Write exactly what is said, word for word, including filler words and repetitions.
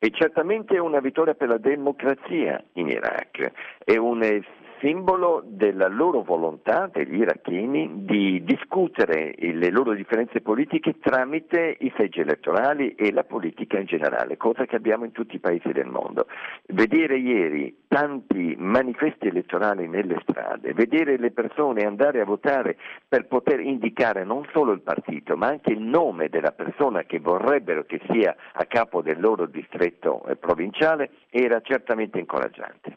E certamente è una vittoria per la democrazia in Iraq, è un eh, simbolo della loro volontà, degli iracheni, di discutere le loro differenze politiche tramite i seggi elettorali e la politica in generale, cosa che abbiamo in tutti i paesi del mondo. Vedere ieri tanti manifesti elettorali nelle strade, vedere le persone andare a votare per poter indicare non solo il partito, ma anche il nome della persona che vorrebbero che sia a capo del loro distretto eh, provinciale, era certamente incoraggiante.